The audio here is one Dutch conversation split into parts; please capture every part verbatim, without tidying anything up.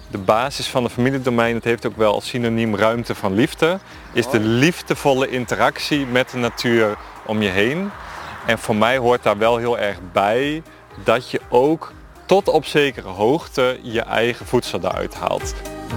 de basis van een familiedomein, het heeft ook wel als synoniem ruimte van liefde, is de liefdevolle interactie met de natuur om je heen. En voor mij hoort daar wel heel erg bij dat je ook tot op zekere hoogte je eigen voedsel daaruit haalt.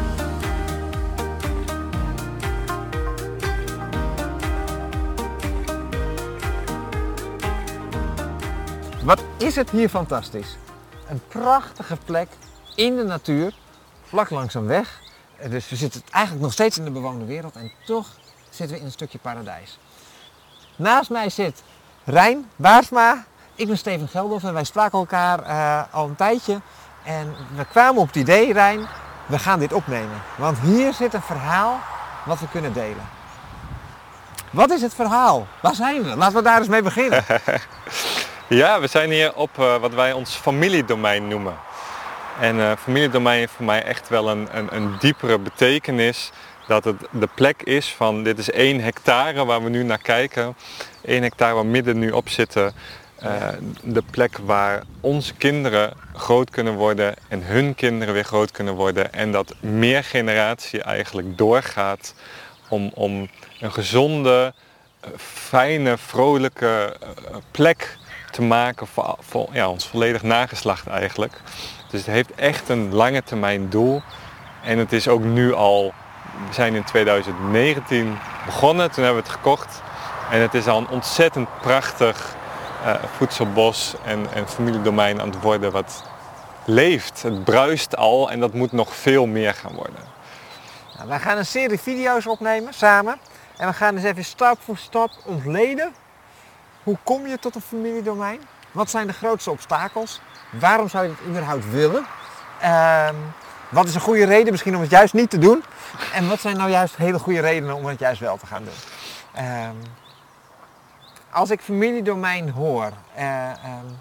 Wat is het hier fantastisch. Een prachtige plek in de natuur, vlak langs een weg. Dus we zitten eigenlijk nog steeds in de bewoonde wereld en toch zitten we in een stukje paradijs. Naast mij zit Rijn Baarsma, ik ben Steven Geldof en wij spraken elkaar uh, al een tijdje. En we kwamen op het idee, Rijn, we gaan dit opnemen. Want hier zit een verhaal wat we kunnen delen. Wat is het verhaal? Waar zijn we? Laten we daar eens mee beginnen. Ja, we zijn hier op uh, wat wij ons familiedomein noemen. En uh, familiedomein heeft voor mij echt wel een, een, een diepere betekenis. Dat het de plek is van, dit is één hectare waar we nu naar kijken. één hectare waar midden nu op zitten. Uh, de plek waar onze kinderen groot kunnen worden en hun kinderen weer groot kunnen worden. En dat meer generatie eigenlijk doorgaat om, om een gezonde, fijne, vrolijke plek te maken voor, voor ja, ons volledig nageslacht eigenlijk. Dus het heeft echt een lange termijn doel. En het is ook nu al, we zijn in twintig negentien begonnen, toen hebben we het gekocht. En het is al een ontzettend prachtig uh, voedselbos en, en familiedomein aan het worden wat leeft. Het bruist al en dat moet nog veel meer gaan worden. Nou, wij gaan een serie video's opnemen samen. En we gaan dus even stap voor stap ontleden. Hoe kom je tot een familiedomein? Wat zijn de grootste obstakels? Waarom zou je het überhaupt willen? Uh, wat is een goede reden misschien om het juist niet te doen? En wat zijn nou juist hele goede redenen om het juist wel te gaan doen? Uh, als ik familiedomein hoor, uh, um,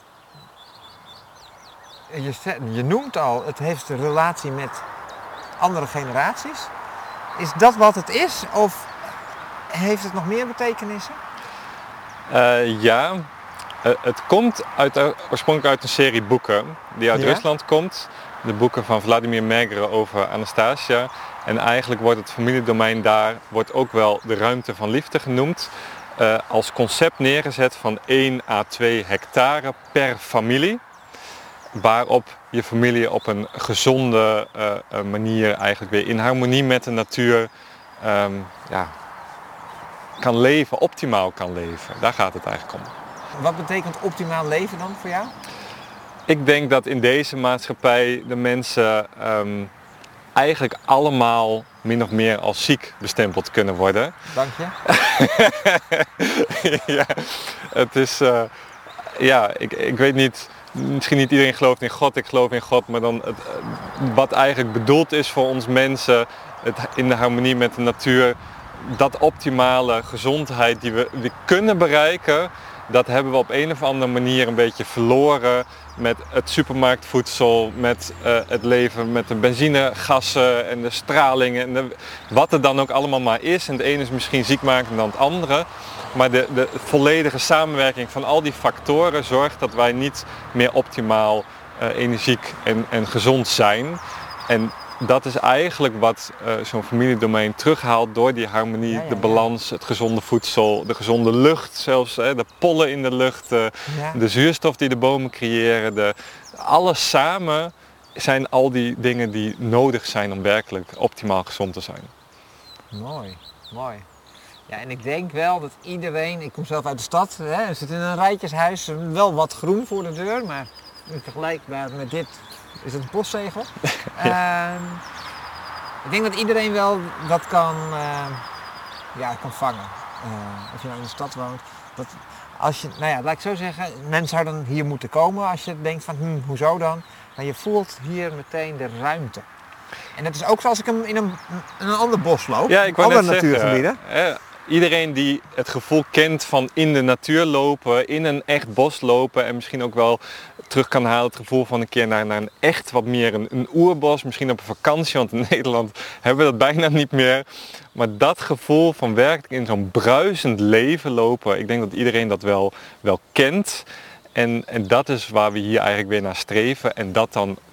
je, je noemt al, het heeft een relatie met andere generaties. Is dat wat het is of heeft het nog meer betekenissen? Uh, ja, uh, het komt uit, uh, oorspronkelijk uit een serie boeken die uit ja? Rusland komt. De boeken van Vladimir Megre over Anastasia. En eigenlijk wordt het familiedomein daar wordt ook wel de ruimte van liefde genoemd. Uh, als concept neergezet van één à twee hectare per familie. Waarop je familie op een gezonde uh, manier eigenlijk weer in harmonie met de natuur um, ja, kan leven, optimaal kan leven. Daar gaat het eigenlijk om. Wat betekent optimaal leven dan voor jou? Ik denk dat in deze maatschappij de mensen um, eigenlijk allemaal min of meer als ziek bestempeld kunnen worden. Dank je. Ja, het is, uh, ja, ik, ik weet niet, misschien niet iedereen gelooft in God, ik geloof in God, maar dan het, wat eigenlijk bedoeld is voor ons mensen, het in de harmonie met de natuur, dat optimale gezondheid die we, die kunnen bereiken, dat hebben we op een of andere manier een beetje verloren met het supermarktvoedsel, met uh, het leven met de benzinegassen en de stralingen en de, wat er dan ook allemaal maar is. En het ene is misschien ziekmakender dan het andere. Maar de, de volledige samenwerking van al die factoren zorgt dat wij niet meer optimaal uh, energiek en, en gezond zijn. En dat is eigenlijk wat uh, zo'n familiedomein terughaalt door die harmonie, ja, ja, ja. de balans, het gezonde voedsel, de gezonde lucht zelfs, hè, de pollen in de lucht, uh, ja. de zuurstof die de bomen creëren. De, alles samen zijn al die dingen die nodig zijn om werkelijk optimaal gezond te zijn. Mooi, mooi. Ja, en ik denk wel dat iedereen, ik kom zelf uit de stad, hè, we zitten in een rijtjeshuis, wel wat groen voor de deur, maar vergelijkbaar met dit is het een postzegel. Ja. Uh, ik denk dat iedereen wel dat kan, uh, ja, kan vangen. Uh, als je nou in de stad woont. Dat als je, nou ja, laat ik zo zeggen, mensen zouden hier moeten komen als je denkt van, hm, hoezo dan? Maar je voelt hier meteen de ruimte. En dat is ook zoals ik hem in een, in een ander bos loop, ja, ik wou andere net natuurgebieden. Zeggen, uh, iedereen die het gevoel kent van in de natuur lopen, in een echt bos lopen en misschien ook wel terug kan halen het gevoel van een keer naar, naar een echt wat meer een, een oerbos, misschien op een vakantie, want in Nederland hebben we dat bijna niet meer. Maar dat gevoel van werkelijk in zo'n bruisend leven lopen, ik denk dat iedereen dat wel, wel kent. En, en dat is waar we hier eigenlijk weer naar streven en dat dan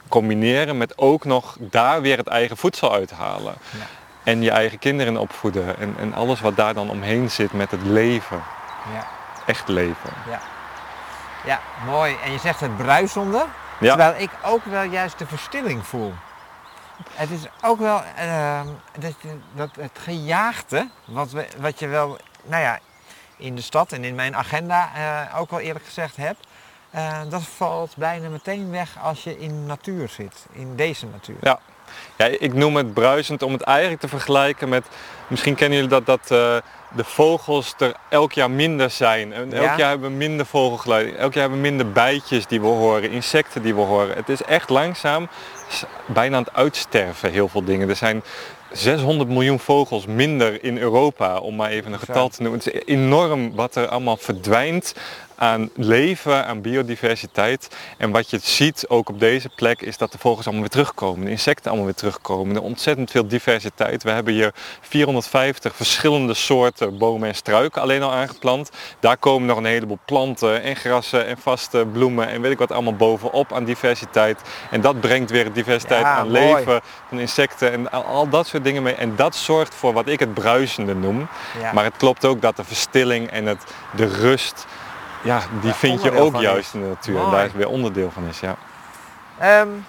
combineren met ook nog daar weer het eigen voedsel uithalen. Ja. En je eigen kinderen opvoeden en, en alles wat daar dan omheen zit met het leven. Ja. Echt leven. Ja. Ja, mooi. En je zegt het bruisende, Ja. terwijl ik ook wel juist de verstilling voel. Het is ook wel uh, dat, dat het gejaagde, wat, we, wat je wel, nou ja, in de stad en in mijn agenda uh, ook wel eerlijk gezegd heb, uh, dat valt bijna meteen weg als je in natuur zit, in deze natuur. Ja. Ja, ik noem het bruisend om het eigenlijk te vergelijken met, misschien kennen jullie dat, dat uh, de vogels er elk jaar minder zijn. En elk Ja. jaar hebben we minder vogelgeluid, elk jaar hebben we minder bijtjes die we horen, insecten die we horen. Het is echt langzaam bijna aan het uitsterven, heel veel dingen. Er zijn zeshonderd miljoen vogels minder in Europa, om maar even een getal te noemen. Het is enorm wat er allemaal verdwijnt aan leven, aan biodiversiteit. En wat je ziet ook op deze plek is dat de vogels allemaal weer terugkomen, de insecten allemaal weer terugkomen. Er is ontzettend veel diversiteit. We hebben hier vierhonderdvijftig verschillende soorten bomen en struiken alleen al aangeplant. Daar komen nog een heleboel planten en grassen en vaste bloemen en weet ik wat allemaal bovenop aan diversiteit. En dat brengt weer diversiteit Ja, aan mooi. leven, van insecten en al, al dat soort dingen mee. En dat zorgt voor wat ik het bruisende noem. Ja. Maar het klopt ook dat de verstilling en het, de rust, ja, die Daar vind je onderdeel ook van juist is. in de natuur. Mooi. En daar is weer onderdeel van is, ja. Um,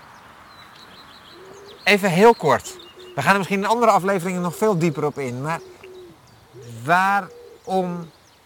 even heel kort. We gaan er misschien in andere afleveringen nog veel dieper op in. Maar waarom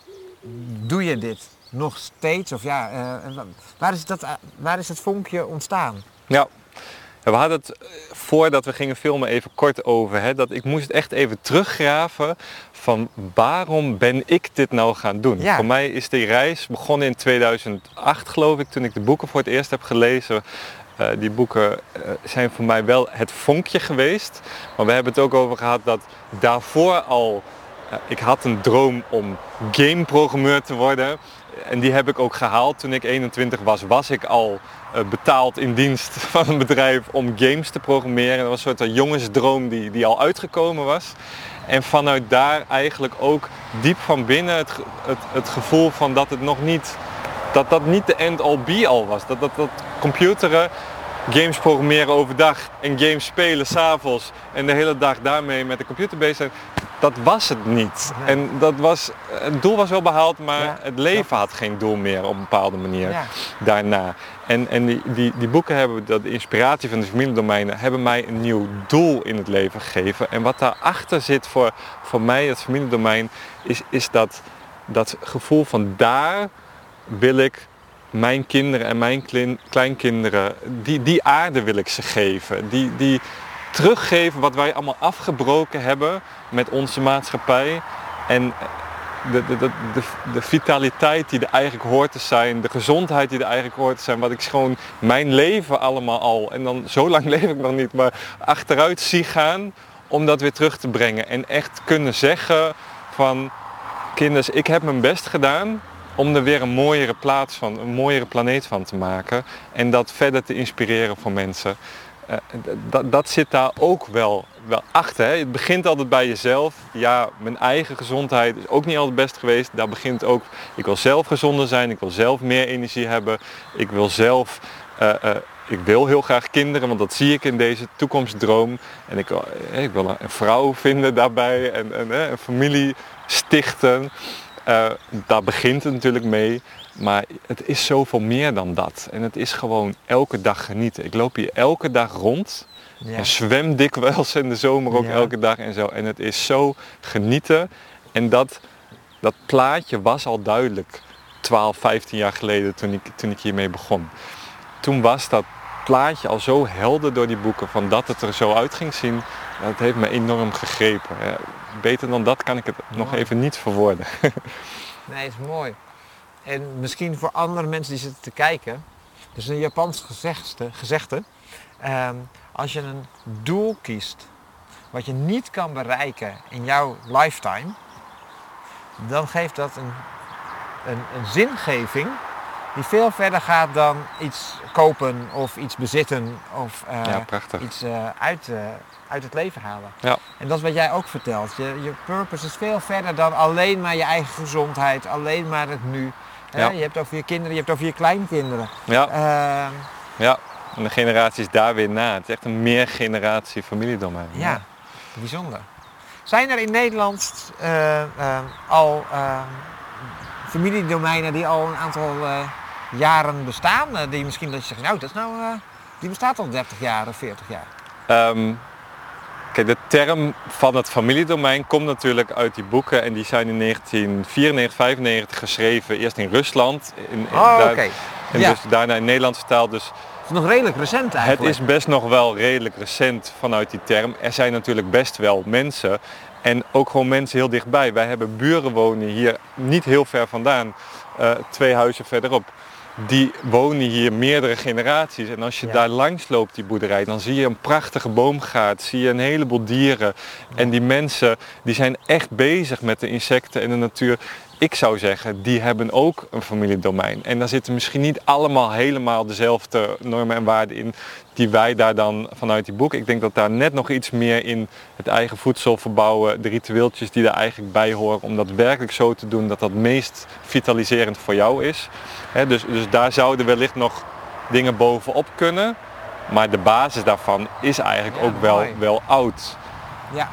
doe je dit nog steeds? Of ja, uh, waar, is dat, uh, waar is het vonkje ontstaan? Ja. We hadden het voordat we gingen filmen even kort over. Hè, dat ik moest echt even teruggraven van waarom ben ik dit nou gaan doen. Ja. Voor mij is die reis begonnen in tweeduizend acht geloof ik, toen ik de boeken voor het eerst heb gelezen. Uh, die boeken uh, zijn voor mij wel het vonkje geweest. Maar we hebben het ook over gehad dat daarvoor al, uh, ik had een droom om gameprogrammeur te worden. En die heb ik ook gehaald. Toen ik eenentwintig was, was ik al uh, betaald in dienst van een bedrijf om games te programmeren. Dat was een soort jongensdroom die, die al uitgekomen was. En vanuit daar eigenlijk ook diep van binnen het, het, het gevoel van dat het nog niet, dat dat niet de end all be all was. Dat, dat, dat computeren, games programmeren overdag en games spelen 's avonds en de hele dag daarmee met de computer bezig zijn. Dat was het niet. Nee. En dat was, het doel was wel behaald, maar Ja, het leven ja. had geen doel meer op een bepaalde manier Ja. daarna. En, en die, die, die boeken hebben, dat de inspiratie van de familiedomeinen, hebben mij een nieuw doel in het leven gegeven. En wat daarachter zit voor, voor mij, het familiedomein, is, is dat, dat gevoel van daar wil ik mijn kinderen en mijn klein, kleinkinderen, die, die aarde wil ik ze geven. Die, die teruggeven wat wij allemaal afgebroken hebben met onze maatschappij. En de, de, de, de, de vitaliteit die er eigenlijk hoort te zijn, de gezondheid die er eigenlijk hoort te zijn, wat ik gewoon mijn leven allemaal al, en dan zo lang leef ik nog niet, maar achteruit zie gaan om dat weer terug te brengen. En echt kunnen zeggen van, kinders, ik heb mijn best gedaan om er weer een mooiere plaats van, een mooiere planeet van te maken. En dat verder te inspireren voor mensen. Uh, dat, dat zit daar ook wel, wel achter. Hè. Het begint altijd bij jezelf. Ja, mijn eigen gezondheid is ook niet altijd best geweest. Daar begint ook, ik wil zelf gezonder zijn, ik wil zelf meer energie hebben. Ik wil zelf, uh, uh, ik wil heel graag kinderen, want dat zie ik in deze toekomstdroom. En ik, uh, ik wil een vrouw vinden daarbij en, en uh, een familie stichten. Uh, daar begint het natuurlijk mee. Maar het is zoveel meer dan dat. En het is gewoon elke dag genieten. Ik loop hier elke dag rond. Ja. En zwem dikwijls in de zomer ook Ja. elke dag en zo. En het is zo genieten. En dat, dat plaatje was al duidelijk twaalf, vijftien jaar geleden toen ik, toen ik hiermee begon. Toen was dat plaatje al zo helder door die boeken van dat het er zo uit ging zien. Dat heeft me enorm gegrepen. Ja, beter dan dat kan ik het nog Mooi. even niet verwoorden. Nee, is mooi. En misschien voor andere mensen die zitten te kijken. Dus een Japans gezegde, gezegde ehm, als je een doel kiest wat je niet kan bereiken in jouw lifetime, dan geeft dat een, een, een zingeving die veel verder gaat dan iets kopen of iets bezitten of uh, Ja, prachtig. iets uh, uit, uh, uit het leven halen. Ja. En dat is wat jij ook vertelt. Je, je purpose is veel verder dan alleen maar je eigen gezondheid, alleen maar het nu. Hè? Ja. Je hebt over je kinderen, je hebt over je kleinkinderen. Ja, Uh, ja. En de generaties daar weer na. Het is echt een meergeneratie familiedomein. Ja, ja, bijzonder. Zijn er in Nederland uh, uh, al uh, familiedomeinen die al een aantal uh, jaren bestaan? Uh, die misschien dat je zegt, nou, dat is nou, uh, die bestaat al dertig jaar of veertig jaar. Um, kijk, de term van het familiedomein komt natuurlijk uit die boeken. En die zijn in negentien vierennegentig, vijfennegentig geschreven. Eerst in Rusland. In, in, oh, daar, okay. En ja. dus daarna in Nederland vertaald. Dus het is nog redelijk recent eigenlijk. Het is best nog wel redelijk recent vanuit die term. Er zijn natuurlijk best wel mensen. En ook gewoon mensen heel dichtbij. Wij hebben buren wonen hier niet heel ver vandaan. Uh, twee huizen verderop. Die wonen hier meerdere generaties. En als je ja. daar langs loopt, die boerderij, dan zie je een prachtige boomgaard. Zie je een heleboel dieren. Ja. En die mensen die zijn echt bezig met de insecten en de natuur. Ik zou zeggen, die hebben ook een familiedomein. En daar zitten misschien niet allemaal helemaal dezelfde normen en waarden in die wij daar dan vanuit die boek. Ik denk dat daar net nog iets meer in het eigen voedsel verbouwen, de ritueeltjes die daar eigenlijk bij horen, om dat werkelijk zo te doen dat dat meest vitaliserend voor jou is. He, dus, dus daar zouden wellicht nog dingen bovenop kunnen. Maar de basis daarvan is eigenlijk ja, ook wel, wel oud. Ja.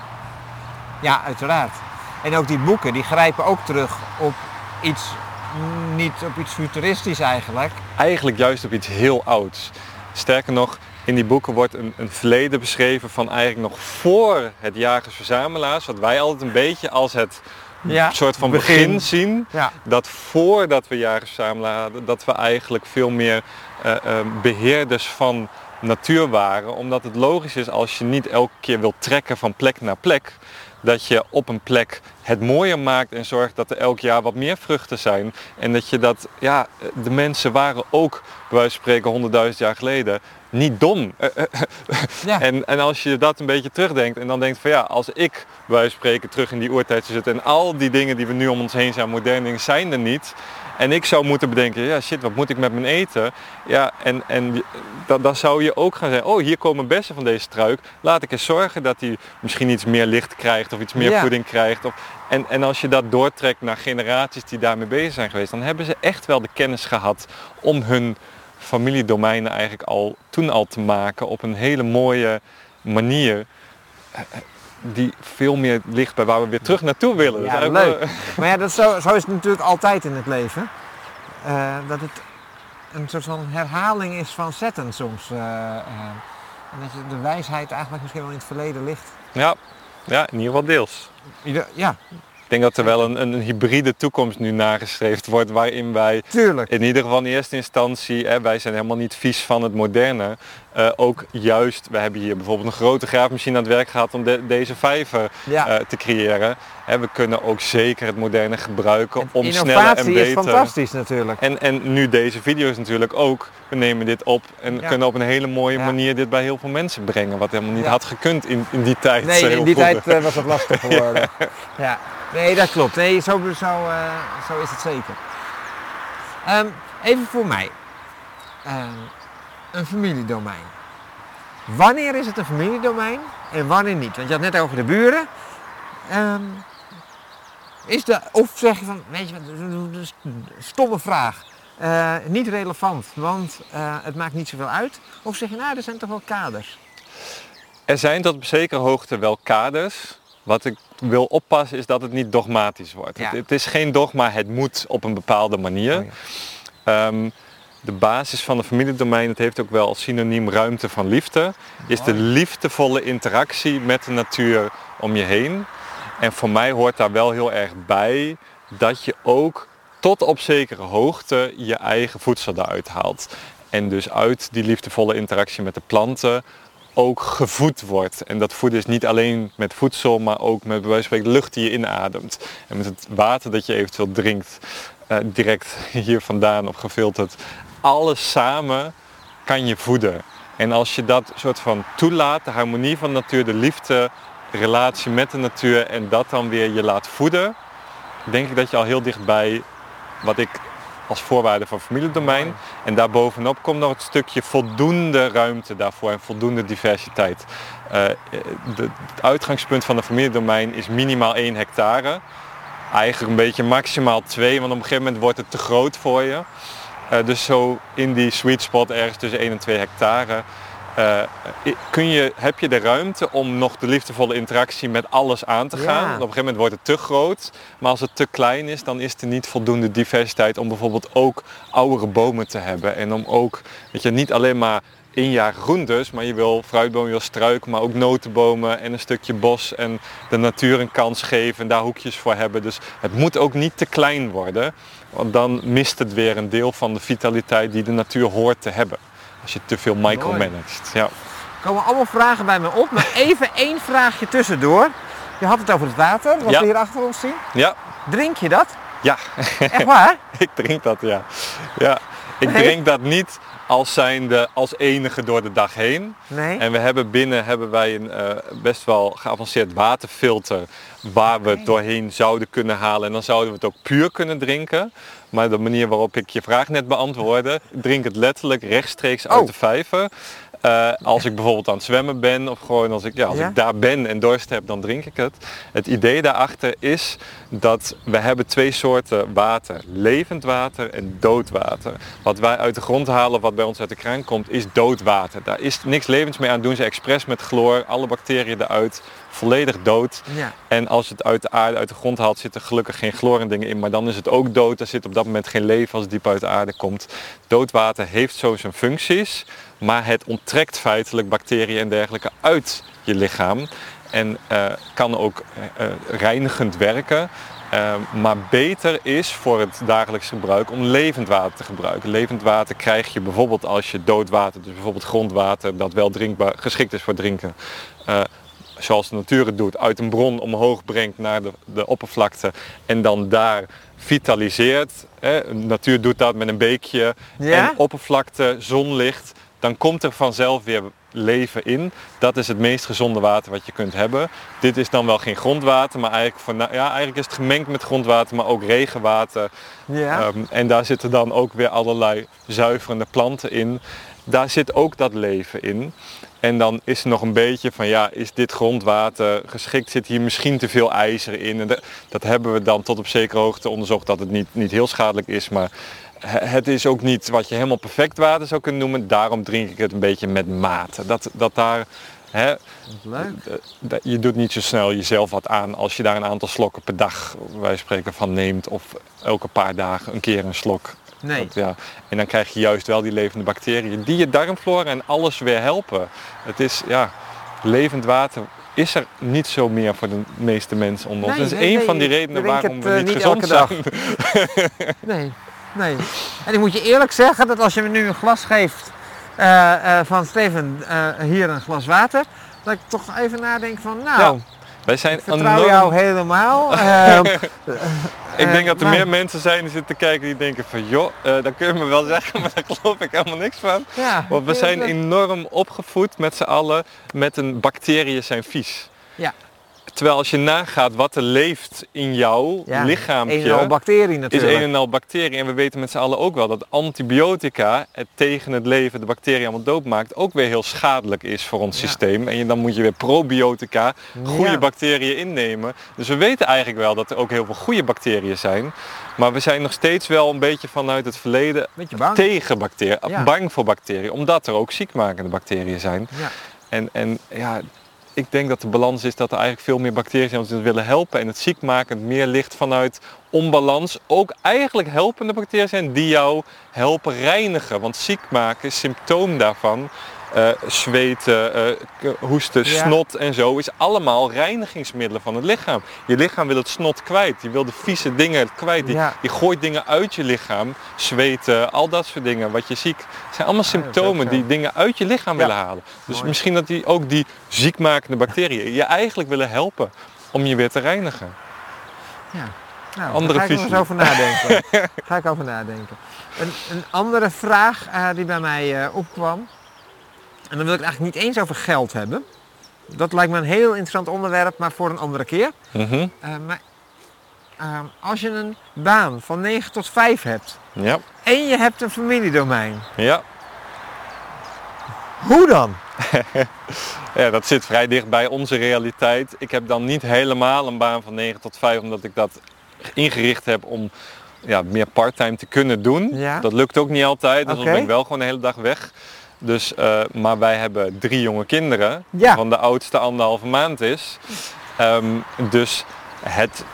ja, uiteraard. En ook die boeken, die grijpen ook terug op iets, niet op iets futuristisch eigenlijk. Eigenlijk juist op iets heel ouds. Sterker nog, in die boeken wordt een, een verleden beschreven van eigenlijk nog voor het jagers-verzamelaars. Wat wij altijd een beetje als het ja, soort van begin, begin zien. Ja. Dat voordat we jagers-verzamelaars hadden, dat we eigenlijk veel meer uh, uh, beheerders van natuur waren. Omdat het logisch is als je niet elke keer wilt trekken van plek naar plek. Dat je op een plek het mooier maakt en zorgt dat er elk jaar wat meer vruchten zijn. En dat je dat, ja, de mensen waren ook, bij wijze van spreken, honderdduizend jaar geleden niet dom. Ja. en, en als je dat een beetje terugdenkt en dan denkt van ja, als ik, bij wijze van spreken, terug in die oertijd zou zitten en al die dingen die we nu om ons heen zijn, moderne dingen, zijn er niet. En ik zou moeten bedenken, ja shit, wat moet ik met mijn eten? Ja, en, en dan, dan zou je ook gaan zeggen, oh hier komen bessen van deze struik. Laat ik eens zorgen dat hij misschien iets meer licht krijgt of iets meer ja. voeding krijgt. Of, en, en als je dat doortrekt naar generaties die daarmee bezig zijn geweest, dan hebben ze echt wel de kennis gehad om hun familiedomeinen eigenlijk al toen al te maken op een hele mooie manier. Die veel meer ligt bij waar we weer terug naartoe willen. Ja, dus leuk. We... Maar ja, dat is zo, zo is het natuurlijk altijd in het leven. Uh, dat het een soort van herhaling is van zetten soms. Uh, uh, en dat de wijsheid eigenlijk misschien wel in het verleden ligt. Ja, ja in ieder geval deels. Ja. Ik denk dat er wel een, een hybride toekomst nu nagestreefd wordt waarin wij Tuurlijk. in ieder geval in eerste instantie, hè, wij zijn helemaal niet vies van het moderne, uh, ook juist, we hebben hier bijvoorbeeld een grote graafmachine aan het werk gehad om de, deze vijver ja. uh, te creëren. Hè, we kunnen ook zeker het moderne gebruiken en om sneller en beter. Innovatie is fantastisch natuurlijk. En, en nu deze video's natuurlijk ook. We nemen dit op en ja. kunnen op een hele mooie ja. manier dit bij heel veel mensen brengen. Wat helemaal niet ja. had gekund in, in die tijd. Nee, in die tijd uh, was het lastig geworden. ja. Nee, dat klopt. Nee, zo, zo, uh, zo is het zeker. Um, even voor mij. Um, een familiedomein. Wanneer is het een familiedomein en wanneer niet? Want je had net over de buren. Um, is de, of zeg je van, weet je wat, stomme vraag. Uh, niet relevant, want uh, het maakt niet zoveel uit. Of zeg je, nou, er zijn toch wel kaders? Er zijn tot op zekere hoogte wel kaders. Wat ik wil oppassen is dat het niet dogmatisch wordt. Ja. Het, het is geen dogma, het moet op een bepaalde manier. Oh ja. um, de basis van de familiedomein, het heeft ook wel als synoniem ruimte van liefde, is de liefdevolle interactie met de natuur om je heen. En voor mij hoort daar wel heel erg bij dat je ook tot op zekere hoogte je eigen voedsel daaruit haalt. En dus uit die liefdevolle interactie met de planten ook gevoed wordt. En dat voeden is niet alleen met voedsel, maar ook met bij wijze van spreken de lucht die je inademt. En met het water dat je eventueel drinkt, uh, direct hier vandaan of gefilterd. Alles samen kan je voeden. En als je dat soort van toelaat, de harmonie van de natuur, de liefde, de relatie met de natuur en dat dan weer je laat voeden, denk ik dat je al heel dichtbij wat ik als voorwaarde van familiedomein. En daarbovenop komt nog het stukje voldoende ruimte daarvoor en voldoende diversiteit. Uh, de, het uitgangspunt van een familiedomein is minimaal één hectare. Eigenlijk een beetje maximaal twee, want op een gegeven moment wordt het te groot voor je. Uh, dus zo in die sweet spot ergens tussen één en twee hectare. Uh, kun je, heb je de ruimte om nog de liefdevolle interactie met alles aan te gaan. Ja. Op een gegeven moment wordt het te groot. Maar als het te klein is, dan is er niet voldoende diversiteit om bijvoorbeeld ook oudere bomen te hebben. En om ook, weet je, niet alleen maar één jaar groen dus, maar je wil fruitbomen, je wil struiken, maar ook notenbomen en een stukje bos en de natuur een kans geven en daar hoekjes voor hebben. Dus het moet ook niet te klein worden, want dan mist het weer een deel van de vitaliteit die de natuur hoort te hebben. Als je te veel micromanagt. Ja. Er komen allemaal vragen bij me op, maar even één vraagje tussendoor. Je had het over het water, wat ja. we hier achter ons zien. Ja. Drink je dat? Ja. Echt waar? Ik drink dat, ja. ja. Ik Nee? drink dat niet als zijnde als enige door de dag heen. Nee. En we hebben binnen hebben wij een uh, best wel geavanceerd waterfilter waar we het doorheen zouden kunnen halen. En dan zouden we het ook puur kunnen drinken. Maar de manier waarop ik je vraag net beantwoordde, drink het letterlijk rechtstreeks uit oh. de vijver. Uh, als ik bijvoorbeeld aan het zwemmen ben of gewoon als, ik, ja, als ja? ik daar ben en dorst heb, dan drink ik het. Het idee daarachter is dat we hebben twee soorten water. Levend water en dood water. Wat wij uit de grond halen, wat bij ons uit de kraan komt, is dood water. Daar is niks levends mee aan, doen ze expres met chloor, alle bacteriën eruit, volledig dood. Ja. En als het uit de aarde, uit de grond haalt, zit er gelukkig geen chloor en dingen in. Maar dan is het ook dood, er zit op dat moment geen leven als het diep uit de aarde komt. Dood water heeft zo zijn functies. Maar het onttrekt feitelijk bacteriën en dergelijke uit je lichaam. En uh, kan ook uh, reinigend werken. Uh, maar beter is voor het dagelijks gebruik om levend water te gebruiken. Levend water krijg je bijvoorbeeld als je dood water, dus bijvoorbeeld grondwater, dat wel drinkbaar, geschikt is voor drinken. Uh, zoals de natuur het doet, uit een bron omhoog brengt naar de, de oppervlakte. En dan daar vitaliseert. Hè. De natuur doet dat met een beekje Ja? en oppervlakte, zonlicht. Dan komt er vanzelf weer leven in. Dat is het meest gezonde water wat je kunt hebben. Dit is dan wel geen grondwater, maar eigenlijk, voor, ja, eigenlijk is het gemengd met grondwater, maar ook regenwater. Ja. Um, en daar zitten dan ook weer allerlei zuiverende planten in. Daar zit ook dat leven in. En dan is er nog een beetje van, ja, is dit grondwater geschikt? Zit hier misschien te veel ijzer in? En dat, dat hebben we dan tot op zekere hoogte onderzocht dat het niet, niet heel schadelijk is, maar het is ook niet wat je helemaal perfect water zou kunnen noemen. Daarom drink ik het een beetje met mate. Dat, dat daar, hè, Leuk. je doet niet zo snel jezelf wat aan als je daar een aantal slokken per dag, wij spreken van, neemt. Of elke paar dagen een keer een slok. Nee. Dat, ja. En dan krijg je juist wel die levende bacteriën die je darmflora en alles weer helpen. Het is, ja, levend water is er niet zo meer voor de meeste mensen onder ons. Nee, dat is nee, één nee, van die ik redenen drink waarom het, we uh, niet, niet gezond elke zijn. dag. Nee, nee. En ik moet je eerlijk zeggen dat als je me nu een glas geeft uh, uh, van Steven, uh, hier een glas water, dat ik toch even nadenk van, nou, Ja, wij zijn ik vertrouw enorm... jou helemaal. Uh, Ik denk dat er maar- meer mensen zijn die zitten te kijken die denken van, joh, uh, dat kun je me wel zeggen, maar daar geloof ik helemaal niks van. Ja, Want we zijn dat- enorm opgevoed met z'n allen met een bacteriën zijn vies. Ja. Terwijl als je nagaat wat er leeft in jouw ja, lichaampje, een en al bacterie is natuurlijk. een en al bacteriën. En we weten met z'n allen ook wel dat antibiotica het tegen het leven de bacteriën allemaal doodmaakt, ook weer heel schadelijk is voor ons Ja. systeem. En je, dan moet je weer probiotica, goede Ja. bacteriën innemen. Dus we weten eigenlijk wel dat er ook heel veel goede bacteriën zijn. Maar we zijn nog steeds wel een beetje vanuit het verleden Beetje bang. tegen bacteriën, Ja. bang voor bacteriën. Omdat er ook ziekmakende bacteriën zijn. Ja. En, en ja, ik denk dat de balans is dat er eigenlijk veel meer bacteriën zijn die ons willen helpen. En het ziekmakend meer ligt vanuit onbalans. Ook eigenlijk helpende bacteriën zijn die jou helpen reinigen. Want ziek maken, symptoom daarvan, uh, zweten, uh, k- hoesten, Ja. snot en zo, is allemaal reinigingsmiddelen van het lichaam. Je lichaam wil het snot kwijt. Je wil de vieze dingen kwijt. Je, Ja. je gooit dingen uit je lichaam. Zweten, al dat soort dingen. Wat je ziek, het zijn allemaal Ja, dat is ook symptomen zo. die dingen uit je lichaam Ja. willen halen. Dus Mooi. misschien dat die ook die ziekmakende bacteriën je eigenlijk willen helpen om je weer te reinigen. Ja. Nou, Andere daar ga ik nog visie. eens over nadenken. ga ik over nadenken. Een, een andere vraag uh, die bij mij uh, opkwam. En dan wil ik het eigenlijk niet eens over geld hebben. Dat lijkt me een heel interessant onderwerp, maar voor een andere keer. Mhm. Uh, maar uh, als je een baan van negen tot vijf hebt Ja, en je hebt een familiedomein, ja. hoe dan? Ja, dat zit vrij dicht bij onze realiteit. Ik heb dan niet helemaal een baan van negen tot vijf, omdat ik dat ingericht heb om ja, meer part-time te kunnen doen. Ja. Dat lukt ook niet altijd, dus Oké. dan ben ik wel gewoon de hele dag weg. Dus, uh, maar wij hebben drie jonge kinderen, Ja. waarvan de oudste anderhalve maand is. Um, dus het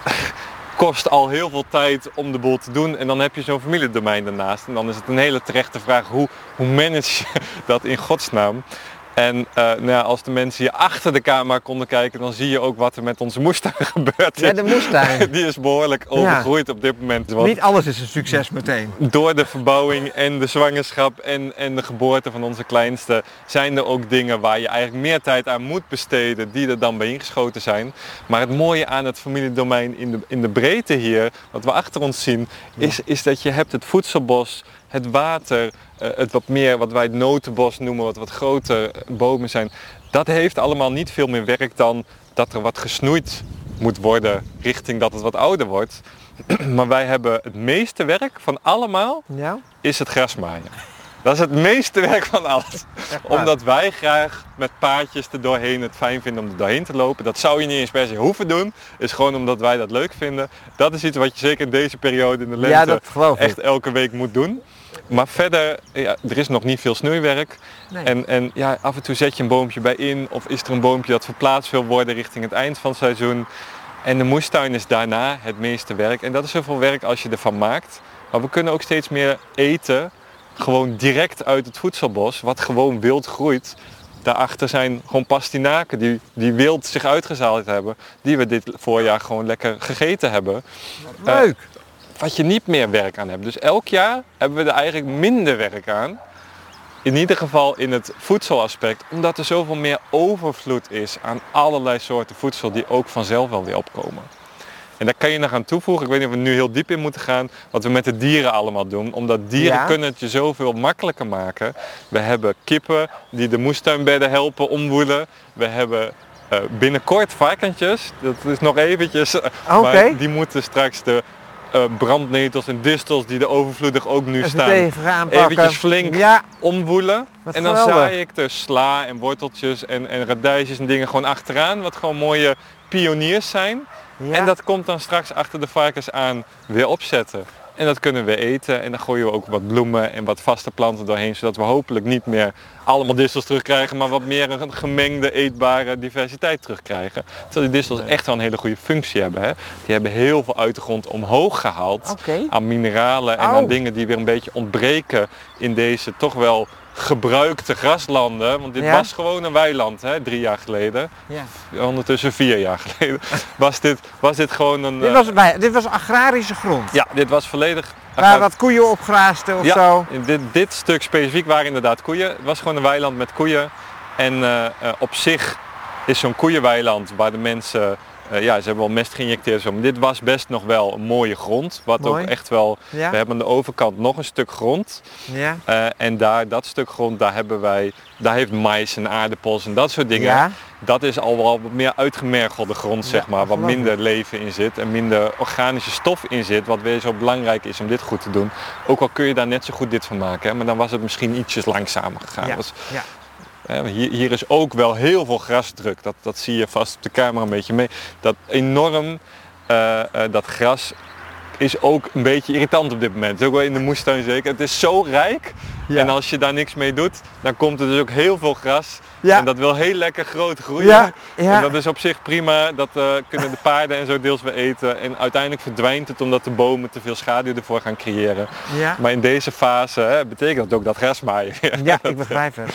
kost al heel veel tijd om de boel te doen en dan heb je zo'n familiedomein daarnaast. En dan is het een hele terechte vraag, hoe, hoe manage je dat in godsnaam? En uh, nou ja, als de mensen hier achter de camera konden kijken, dan zie je ook wat er met onze moestuin gebeurt. Ja, de moestuin. Die is behoorlijk overgroeid ja. op dit moment. Want niet alles is een succes meteen. Door de verbouwing en de zwangerschap en, en de geboorte van onze kleinste zijn er ook dingen waar je eigenlijk meer tijd aan moet besteden die er dan bij ingeschoten zijn. Maar het mooie aan het familiedomein in de, in de breedte hier, wat we achter ons zien, ja. is, is dat je hebt het voedselbos, het water, uh, het wat meer wat wij het notenbos noemen, wat wat grotere bomen zijn. Dat heeft allemaal niet veel meer werk dan dat er wat gesnoeid moet worden richting dat het wat ouder wordt. Maar wij hebben het meeste werk van allemaal, ja. is het grasmaaien. Dat is het meeste werk van alles. Omdat wij graag met paadjes er doorheen het fijn vinden om er doorheen te lopen. Dat zou je niet eens per se hoeven doen. Is gewoon omdat wij dat leuk vinden. Dat is iets wat je zeker in deze periode in de lente ja, dat geloof ik. echt elke week moet doen. Maar verder, ja, er is nog niet veel snoeiwerk. Nee. En, en ja, af en toe zet je een boompje bij in. Of is er een boompje dat verplaatst wil worden richting het eind van het seizoen. En de moestuin is daarna het meeste werk. En dat is zoveel werk als je ervan maakt. Maar we kunnen ook steeds meer eten. Gewoon direct uit het voedselbos. Wat gewoon wild groeit. Daarachter zijn gewoon pastinaken die, die wild zich uitgezaald hebben. Die we dit voorjaar gewoon lekker gegeten hebben. Leuk! Uh, wat je niet meer werk aan hebt. Dus elk jaar hebben we er eigenlijk minder werk aan. In ieder geval in het voedselaspect. Omdat er zoveel meer overvloed is aan allerlei soorten voedsel die ook vanzelf wel weer opkomen. En daar kan je nog aan toevoegen. Ik weet niet of we nu heel diep in moeten gaan. Wat we met de dieren allemaal doen. Omdat dieren ja. kunnen het je zoveel makkelijker maken. We hebben kippen die de moestuinbedden helpen omwoelen. We hebben uh, binnenkort varkentjes. Dat is nog eventjes. Okay. Maar die moeten straks de uh, brandnetels en distels die er overvloedig ook nu even staan. Even eventjes flink ja. omwoelen. Wat en dan geweldig. zaai ik er sla en worteltjes en, en radijsjes en dingen gewoon achteraan. Wat gewoon mooie pioniers zijn. Ja. En dat komt dan straks achter de varkens aan weer opzetten. En dat kunnen we eten en dan gooien we ook wat bloemen en wat vaste planten doorheen. Zodat we hopelijk niet meer allemaal distels terugkrijgen, maar wat meer een gemengde eetbare diversiteit terugkrijgen. Terwijl die distels echt wel een hele goede functie hebben. Hè? Die hebben heel veel uit de grond omhoog gehaald okay. aan mineralen en Au. aan dingen die weer een beetje ontbreken in deze toch wel gebruikte graslanden, want dit ja. was gewoon een weiland, hè, drie jaar geleden. Ja. Ondertussen vier jaar geleden was dit, was dit gewoon een... Dit was, bij, dit was agrarische grond? Ja, dit was volledig... Waar wat koeien op graasden of ja, zo? Dit, dit stuk specifiek waren inderdaad koeien. Het was gewoon een weiland met koeien. En uh, uh, op zich is zo'n koeienweiland waar de mensen... Uh, ja, ze hebben wel mest geïnjecteerd. Zo. Maar dit was best nog wel een mooie grond. Wat Mooi. ook echt wel... Ja. We hebben aan de overkant nog een stuk grond. Ja. Uh, en daar, dat stuk grond, daar hebben wij... Daar heeft mais en aardappels en dat soort dingen. Ja. Dat is al wel wat meer uitgemergelde grond, zeg maar. Ja, wat minder leven in zit en minder organische stof in zit. Wat weer zo belangrijk is om dit goed te doen. Ook al kun je daar net zo goed dit van maken. Hè, maar dan was het misschien ietsjes langzamer gegaan. Ja. Was, Ja. Hier, hier is ook wel heel veel grasdruk. Dat, dat zie je vast op de camera een beetje mee. Dat enorm, uh, uh, dat gras is ook een beetje irritant op dit moment. Ook wel in de moestuin zeker. Het is zo rijk. Ja. En als je daar niks mee doet, dan komt er dus ook heel veel gras. Ja. En dat wil heel lekker groot groeien. Ja. Ja. En dat is op zich prima. Dat uh, kunnen de paarden en zo deels weer eten. En uiteindelijk verdwijnt het omdat de bomen te veel schaduw ervoor gaan creëren. Ja. Maar in deze fase hè, betekent dat ook dat grasmaaien. Ja, ik begrijp het.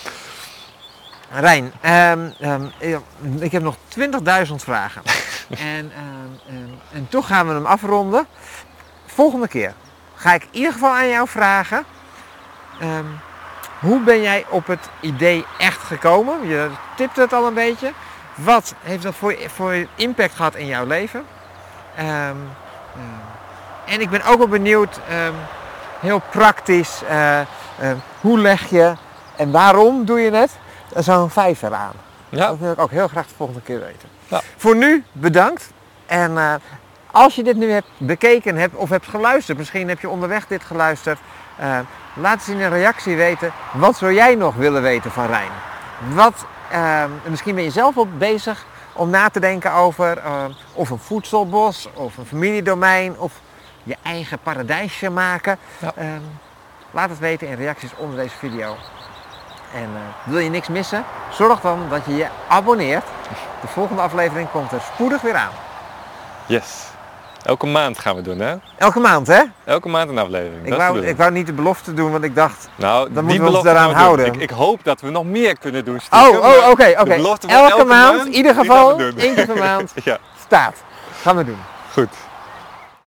Rijn, um, um, ik heb nog twintigduizend vragen. en, um, um, en toch gaan we hem afronden. Volgende keer ga ik in ieder geval aan jou vragen. Um, hoe ben jij op het idee echt gekomen? Je tipte het al een beetje. Wat heeft dat voor, voor impact gehad in jouw leven? Um, um, en ik ben ook wel benieuwd, um, heel praktisch, uh, uh, hoe leg je en waarom doe je het? Zo'n vijver aan. Ja. Dat wil ik ook heel graag de volgende keer weten. Ja. Voor nu bedankt. En uh, als je dit nu hebt bekeken hebt of hebt geluisterd, misschien heb je onderweg dit geluisterd. Uh, laat eens in een reactie weten, wat zou jij nog willen weten van Rijn? Wat, uh, misschien ben je zelf op bezig om na te denken over uh, of een voedselbos of een familiedomein of je eigen paradijsje maken? Ja. Ehm, laat het weten in reacties onder deze video. En uh, wil je niks missen? Zorg dan dat je je abonneert. De volgende aflevering komt er spoedig weer aan. Yes. Elke maand gaan we doen, hè? Elke maand, hè? Elke maand een aflevering. Ik dat wou, is ik wou niet de belofte doen, want ik dacht... Nou, dan die moeten we ons belofte daaraan gaan we doen. houden. Ik, ik hoop dat we nog meer kunnen doen. Oh, stiekem, oh, maar oké, de oké. belofte van Elke, elke maand, maand, in ieder die gaan geval, we doen. één keer per maand, Ja, staat. Gaan we doen. goed.